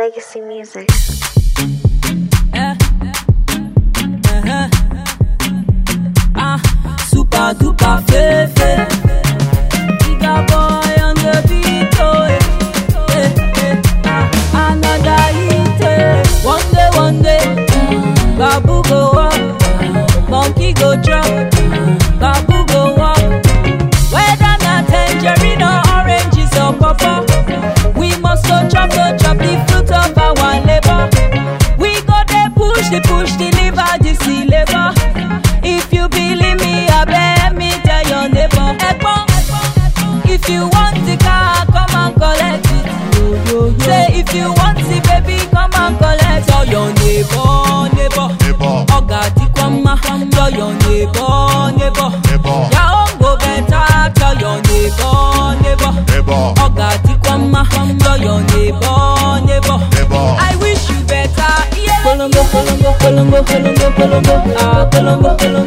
Legacy Music. Super duper fefe. Bigger boy on the beat, oh another hit. One day, babu go up, monkey go drop, babu go up. Whether na tangerine or oranges or pawpaw, we must go chop the fruit of our labor. We go dey push deliver the labor. If you believe me, I bet me tell your neighbor. If you want the car, come and collect it. Say if you want the baby, come and collect. Tell your neighbor. Oga di kwama, tell your neighbor. Your own go better, tell your neighbor. Oga di kwama, tell your neighbor. I wish you better. Colombo, ah, Colombo, ah, Colombo, ah, Colombo,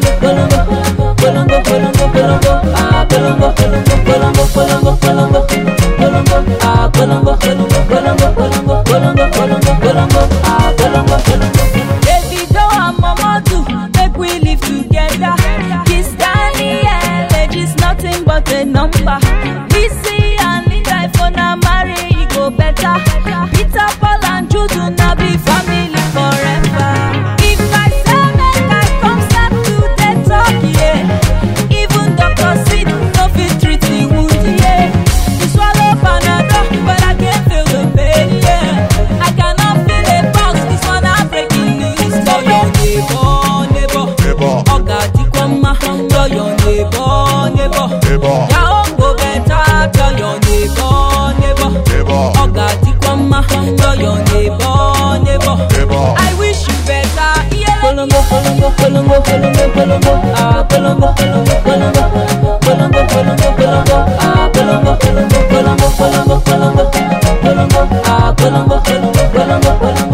ah, Colombo. Davido and Momodu, make we live together. Kiss Daniel, age is nothing but a number. Lizzy and Linda, if una marry, it go better. Peter, Paul and Jude, na be family forever. If I say make I come start to the talk, yeah. Even Dr. Sid no fit treat the wound, yeah. You swallow Panadol, but I can't feel the pain, yeah. I cannot feel a pulse, this one I'm breaking news. Tell your neighbor. Oga di kwama, tell your neighbor. Your own go better, tell your neighbor. Oga di kwama, tell your neighbor. I wish you better. Colombo, ah, Colombo, ah, Colombo, ah, Colombo, ah, Colombo.